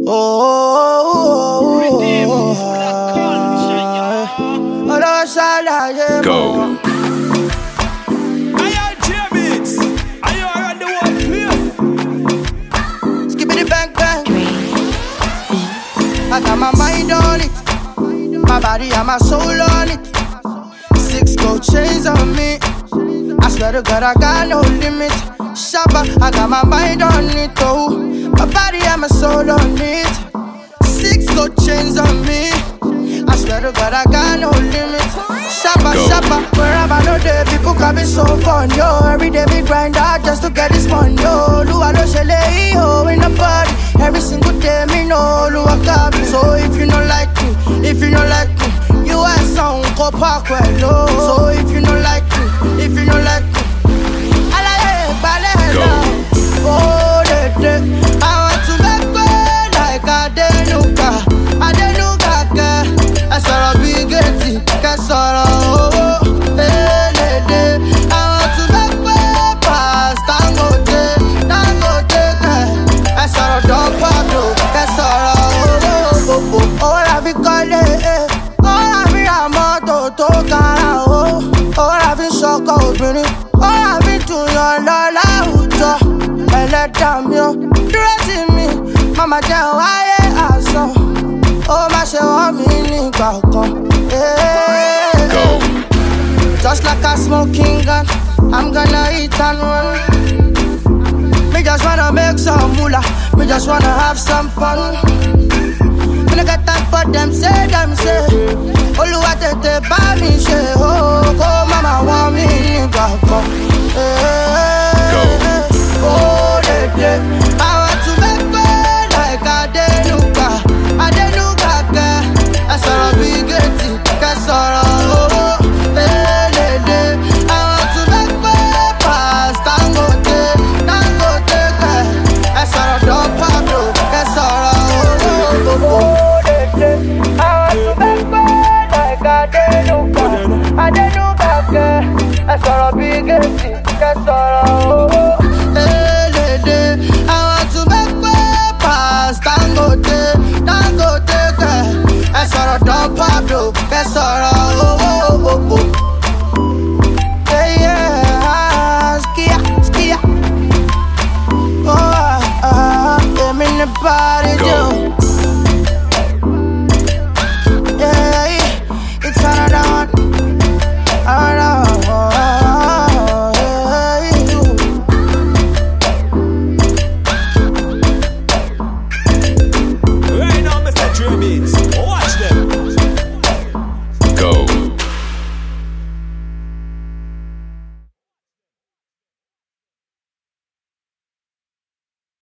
Go. I got my mind on it, my body and my soul on it. 6 gold chains on me, I swear to God I got no limit. Shabba, I got my mind on it, oh, my body and my soul on it. 6 gold chains on me, I swear to God I got no limit. Shabba, shabba, wherever no day, people can be so fun, yo. Every day we grind out just to get this money, yo. Lua lo shele, yo, in the body. Every single day, me know, Lua got me. So if you don't like me, if you don't like me, you are some go park well, no. So if you don't like me, if you don't like me, I like ballet, oh, I want to make way like I didn't know, I saw a big getty, I saw a I want to make way past Dangote, I saw a dog pado, I saw a all I be calling, all I be a moto to cara, all I be shock out, all I be doing your lola ujo, I let them yo, dressing me, mama down, I saw. Oh, my shit want me in Balkan. Go. Just like a smoking gun, I'm gonna eat and run. Me just wanna make some moolah, me just wanna have some fun. When I get time for them, say, Olu atete ba mi she, oh, mama want me in Balkan. Oh, I want to make way like I did. I saw a big getty, I saw a I want to make way past Dangote, I saw a dog pado, I saw a I want to make way like I didn't I saw a big getty, I saw a I want to make way past Dangote, I saw a dog Pablo, I saw a yeah, skia. Oh, I'm in the body, Joe.